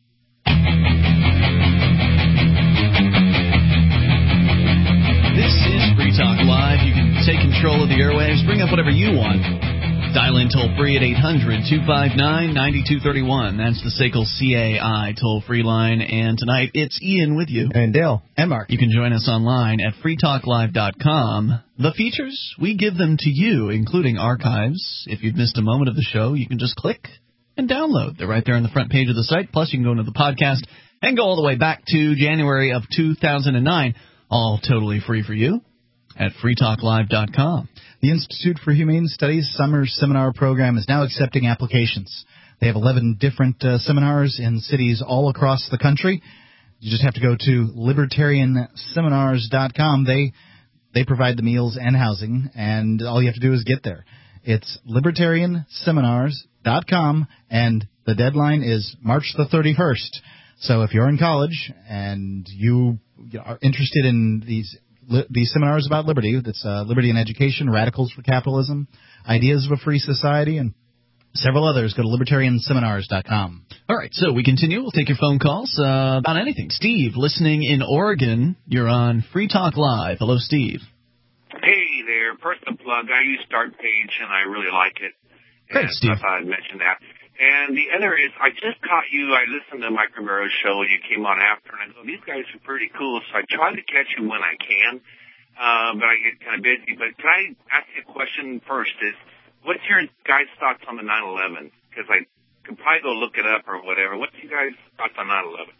This is Free Talk Live. You can take control of the airwaves, bring up whatever you want. Dial in toll-free at eight hundred two five nine nine two three one. That's the S A C L C A I toll-free line. And tonight, it's Ian with you. And Dale. And Mark. You can join us online at free talk live dot com. The features, we give them to you, including archives. If you've missed a moment of the show, you can just click and download. They're right there on the front page of the site. Plus, you can go into the podcast and go all the way back to January of two thousand nine. All totally free for you at free talk live dot com. The Institute for Humane Studies Summer Seminar Program is now accepting applications. They have eleven different uh, seminars in cities all across the country. You just have to go to libertarian seminars dot com. They they provide the meals and housing, and all you have to do is get there. It's libertarian seminars dot com, and the deadline is March the thirty-first. So if you're in college and you are interested in these these seminars about liberty, that's uh, Liberty in Education, Radicals for Capitalism, Ideas of a Free Society, and several others, go to libertarian seminars dot com. All right, so we continue. We'll take your phone calls uh, about anything. Steve, listening in Oregon, you're on Free Talk Live. Hello, Steve. Hey there. Personal plug. I use Start Page, and I really like it. Great, and Steve. I thought I'd mention that. And the other is, I just caught you. I listened to Mike Rivera's show, and you came on after, and I go, these guys are pretty cool, so I try to catch you when I can, uh, but I get kind of busy. But can I ask you a question first? Is what's your guys' thoughts on the nine eleven? Because I could probably go look it up or whatever. What's your guys' thoughts on nine eleven?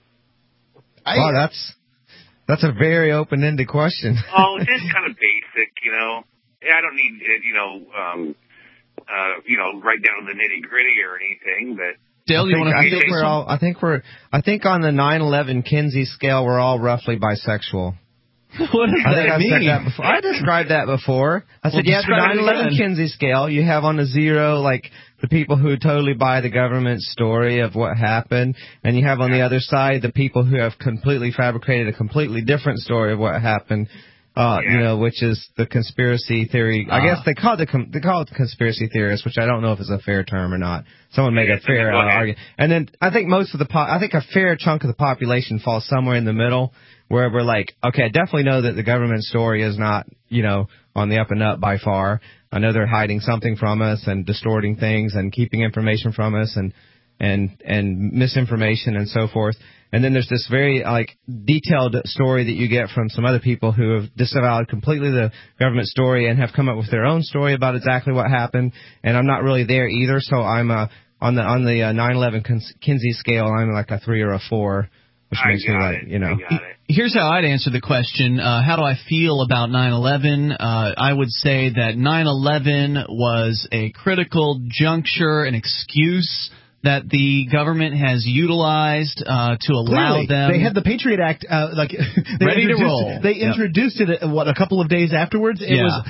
Wow, that's that's a very open-ended question. Oh, just kind of basic, you know. Yeah, I don't need, you know, um, uh, you know, right down to the nitty-gritty or anything, but... Dale, I you think, want to I think we're all, I think we're, I think on the nine eleven Kinsey scale, we're all roughly bisexual. What does I that think I've mean? said that before. I described that before. I Well, said, yeah, the describe it nine eleven again. Kinsey scale, you have on a zero, like, the people who totally buy the government story of what happened, and you have on the other side the people who have completely fabricated a completely different story of what happened. Uh, you know, which is the conspiracy theory. I Ah. guess they call it the com- they call it the conspiracy theorists, which I don't know if it's a fair term or not. Someone made a fair uh, argument, and then I think most of the po- I think a fair chunk of the population falls somewhere in the middle, where we're like, okay, I definitely know that the government story is not, you know, on the up and up by far. I know they're hiding something from us and distorting things and keeping information from us and and and misinformation and so forth. And then there's this very, like, detailed story that you get from some other people who have disavowed completely the government story and have come up with their own story about exactly what happened. And I'm not really there either, so I'm uh, on the on the uh, nine eleven Kinsey scale, I'm like a three or a four, which I makes me got like, it. you know. I got it. Here's how I'd answer the question. Uh, how do I feel about nine eleven? Uh, I would say that nine eleven was a critical juncture, an excuse that the government has utilized uh, to allow Clearly, them. they had the Patriot Act, uh, like they Ready to introduced- roll. They Yep. introduced it, uh, what, a couple of days afterwards. It Yeah. was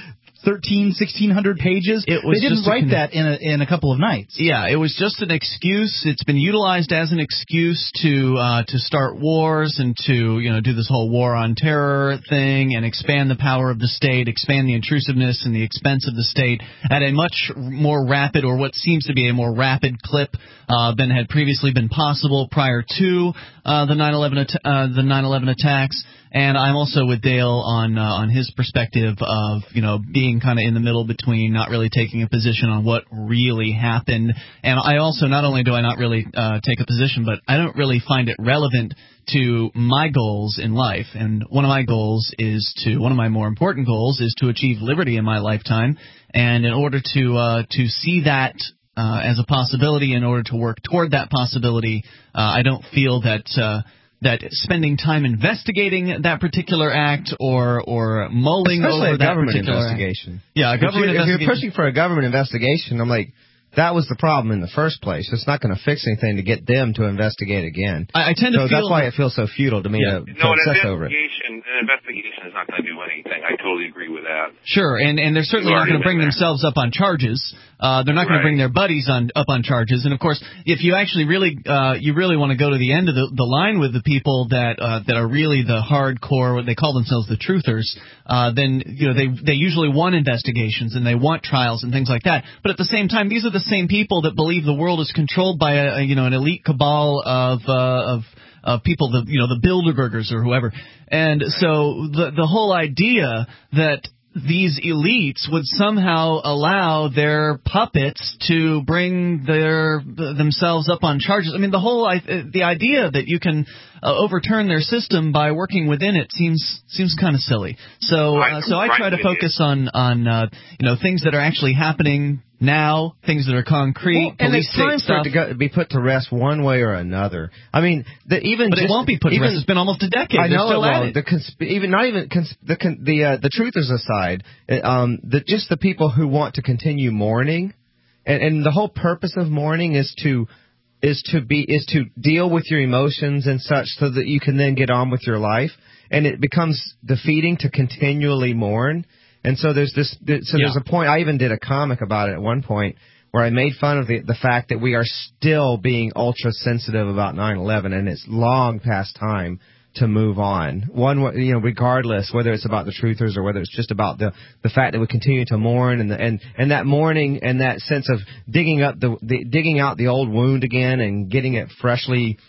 thirteen, sixteen hundred pages. It was they didn't just a write con- that in a, in a couple of nights. Yeah, it was just an excuse. It's been utilized as an excuse to uh, to start wars and to you know do this whole war on terror thing and expand the power of the state, expand the intrusiveness and the expense of the state at a much more rapid, or what seems to be a more rapid clip uh, than had previously been possible prior to uh, the nine eleven at- uh, the nine eleven attacks. And I'm also with Dale on uh, on his perspective of, you know, being kind of in the middle between not really taking a position on what really happened. And I also, not only do I not really uh, take a position, but I don't really find it relevant to my goals in life. And one of my goals is to, one of my more important goals is to achieve liberty in my lifetime. And in order to uh, to see that uh, as a possibility, in order to work toward that possibility, uh, I don't feel that uh, that spending time investigating that particular act or or mulling Especially over a that government particular investigation. Act. Yeah, a If government you're, if investigation. you're pushing for a government investigation, I'm like, that was the problem in the first place. It's not going to fix anything to get them to investigate again. I, I tend to so feel that's why it feels so futile to me yeah. to, to No, an obsess over it. investigation, an investigation is not going to do anything. I totally agree with that. Sure, and, and they're certainly You not going to already bring went there. themselves up on charges. Uh, they're not going Right. to bring their buddies on up on charges. And of course, if you actually really uh, you really want to go to the end of the, the line with the people that uh, that are really the hardcore, what they call themselves the truthers, uh, then you know they they usually want investigations and they want trials and things like that. But at the same time, these are the same people that believe the world is controlled by a, a you know an elite cabal of uh, of of people, the you know the Bilderbergers or whoever. And so the the whole idea that these elites would somehow allow their puppets to bring their themselves up on charges. I mean, the whole the idea that you can uh, overturn their system by working within it seems seems kind of silly. So uh, so I try to focus on on uh, you know things that are actually happening now, things that are concrete, Well, and police it's time state for it stuff. to go, be put to rest one way or another. I mean, the, even But it just, won't be put to even, rest. It's been almost a decade. I They're know still it at won't. it. The consp- even not even cons- the con- the uh, the truthers aside, uh, um, the just the people who want to continue mourning, and, and the whole purpose of mourning is to is to be is to deal with your emotions and such, so that you can then get on with your life. And it becomes defeating to continually mourn. And so there's this. So Yeah. there's a point. I even did a comic about it at one point, where I made fun of the, the fact that we are still being ultra sensitive about nine eleven, and it's long past time to move on. One, you know, regardless whether it's about the truthers or whether it's just about the the fact that we continue to mourn, and the, and and that mourning and that sense of digging up the, the digging out the old wound again and getting it freshly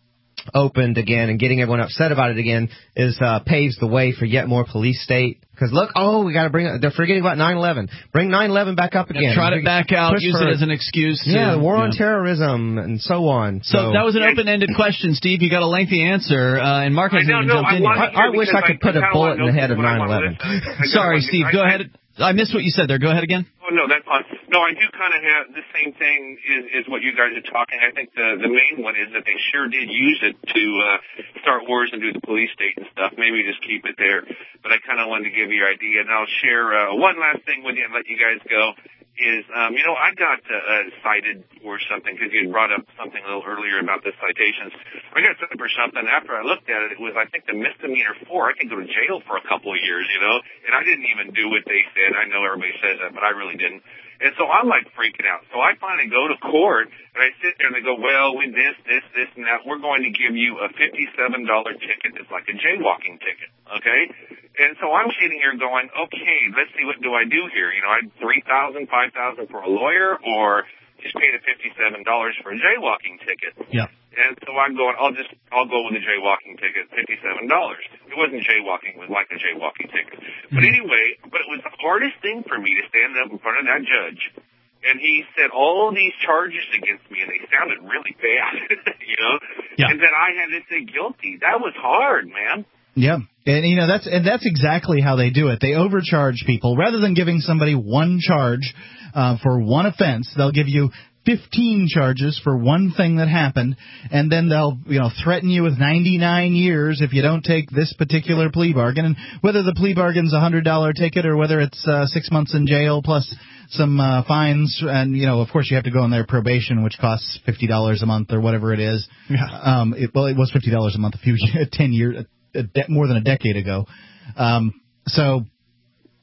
opened again and getting everyone upset about it again is uh, paves the way for yet more police state. Because look, oh, we got to bring. They're forgetting about nine eleven. Bring nine eleven back up again. Yeah, trot it back out. Push Use for- it as an excuse. To, Yeah, the war on yeah. terrorism and so on. So, So, that was an open-ended question, Steve. You got a lengthy answer, uh, and Mark hasn't I even know, no, jumped I in wanted yet. to hear I wish because I could put a kinda bullet wanna in the head know of what I nine wanna eleven. listen. I- I Sorry, kinda Steve. wanna- Go I- ahead. I missed what you said there. Go ahead again. Oh, no, that's fine. No, I do kind of have the same thing is, is what you guys are talking. I think the the main one is that they sure did use it to uh, start wars and do the police state and stuff. Maybe just keep it there. But I kind of wanted to give you your idea. And I'll share uh, one last thing with you and let you guys go. Is, um, you know, I got uh, uh, cited for something because you had brought up something a little earlier about the citations. I got cited for something. After I looked at it, it was, I think, the misdemeanor four. I could go to jail for a couple of years, you know, and I didn't even do what they said. I know everybody says that, but I really didn't. And so I'm like freaking out. So I finally go to court and I sit there and they go, well, with this, this, this, and that, we're going to give you a fifty-seven dollars ticket. It's like a jaywalking ticket. Okay. And so I'm sitting here going, okay, let's see, what do I do here? You know, I three thousand, five thousand for a lawyer, or just pay the fifty-seven dollars for a jaywalking ticket. Yeah. And so I'm going, I'll just, I'll go with the jaywalking ticket, fifty-seven dollars. It wasn't jaywalking, it was like a jaywalking ticket. But anyway, but it was the hardest thing for me to stand up in front of that judge. And he said all these charges against me, and they sounded really bad, you know? Yeah. And then I had to say guilty. That was hard, man. Yeah, and you know that's and that's exactly how they do it. They overcharge people rather than giving somebody one charge uh, for one offense. They'll give you fifteen charges for one thing that happened, and then they'll you know threaten you with ninety-nine years if you don't take this particular plea bargain. And whether the plea bargain's a hundred dollar ticket or whether it's uh, six months in jail plus some uh, fines, and you know of course you have to go on their probation, which costs fifty dollars a month or whatever it is. Yeah. Um, it, well, it was fifty dollars a month a few ten years. A de- more than a decade ago. Um, so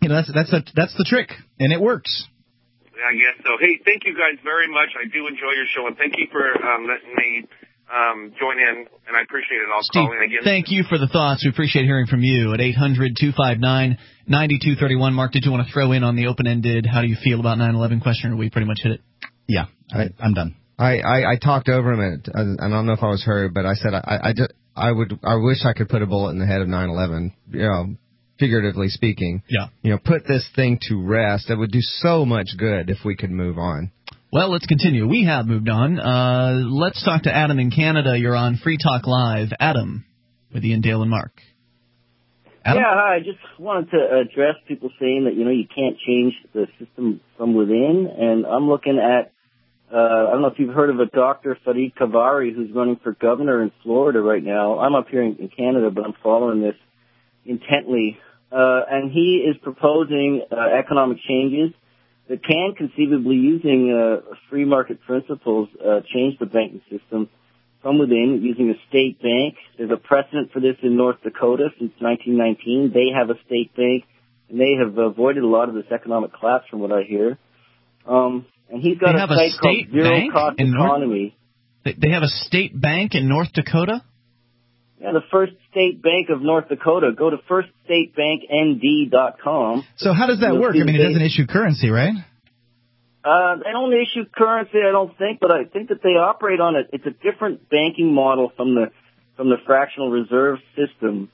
You know, that's that's a, that's the trick, and it works. I guess so. Hey, thank you guys very much. I do enjoy your show, and thank you for um, letting me um, join in, and I appreciate it. I'll Steve, call in again. Thank you for the thoughts. We appreciate hearing from you at eight hundred two five nine nine two three one. Mark, did you want to throw in on the open-ended how do you feel about nine eleven question, or we pretty much hit it? Yeah, I, I'm done. I, I, I talked over him, and I, I don't know if I was heard, but I said I, I, just, I would I wish I could put a bullet in the head of nine eleven, you know, figuratively speaking. Yeah. You know, put this thing to rest. It would do so much good if we could move on. Well, let's continue. We have moved on. Uh, let's talk to Adam in Canada. You're on Free Talk Live. Adam, with Ian, Dale, and Mark. Adam? Yeah, hi. I just wanted to address people saying that, you know, you can't change the system from within. And I'm looking at, uh, I don't know if you've heard of a Doctor Farid Kavari who's running for governor in Florida right now. I'm up here in, in Canada, but I'm following this intently. Uh, and he is proposing uh, economic changes that can conceivably, using uh, free market principles, uh, change the banking system from within using a state bank. There's a precedent for this in North Dakota since nineteen nineteen. They have a state bank, and they have avoided a lot of this economic collapse from what I hear. Um, and he's got they a have site a state called Zero bank Cost in North, Economy. They have a state bank in North Dakota? Yeah, the First State Bank of North Dakota. Go to first state bank n d dot com. So how does that work? I mean, it doesn't issue currency, right? Uh, they don't issue currency, I don't think, but I think that they operate on it. It's a different banking model from the from the fractional reserve system,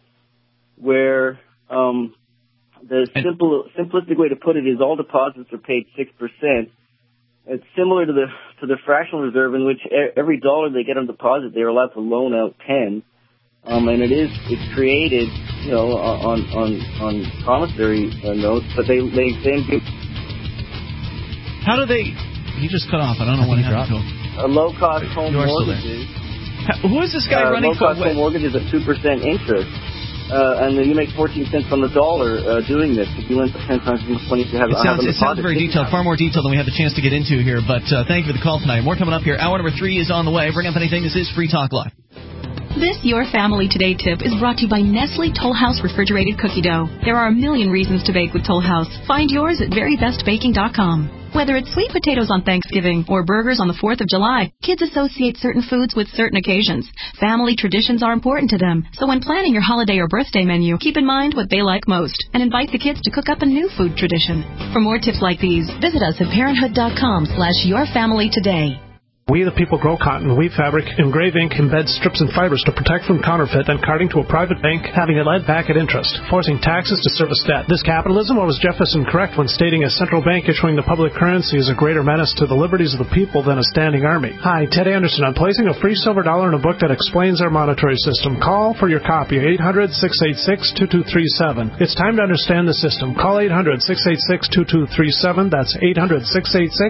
where um, the simple simplistic way to put it is all deposits are paid six percent. It's similar to the to the fractional reserve, in which every dollar they get on deposit, they are allowed to loan out ten. Um, and it is it's created, you know, on on on promissory uh, notes, but they they then give. How do they? He just cut off. I don't know what happened to him. A low cost home You are still mortgages. Who is this guy uh, running low cost for? home mortgages at two percent interest, uh, and then you make fourteen cents on the dollar uh, doing this. If you lend for ten times as much money to have, It sounds, have it sounds very detailed, far more detailed than we had the chance to get into here. But uh, thank you for the call tonight. More coming up here. Hour number three is on the way. Bring up anything. This is Free Talk Live. This Your Family Today tip is brought to you by Nestle Toll House Refrigerated Cookie Dough. There are a million reasons to bake with Toll House. Find yours at very best baking dot com. Whether it's sweet potatoes on Thanksgiving or burgers on the fourth of July, kids associate certain foods with certain occasions. Family traditions are important to them, so when planning your holiday or birthday menu, keep in mind what they like most and invite the kids to cook up a new food tradition. For more tips like these, visit us at parenthood dot com slash your family today. We the People grow cotton, weave fabric, engrave ink, embed strips and fibers to protect from counterfeit and carting to a private bank, having it led back at interest, forcing taxes to service debt. This capitalism, or was Jefferson correct when stating a central bank issuing the public currency is a greater menace to the liberties of the people than a standing army? Hi, Ted Anderson. I'm placing a free silver dollar in a book that explains our monetary system. Call for your copy, eight hundred, six eight six, two two three seven. It's time to understand the system. Call eight hundred, six eight six, two two three seven. That's eight hundred, six eight six,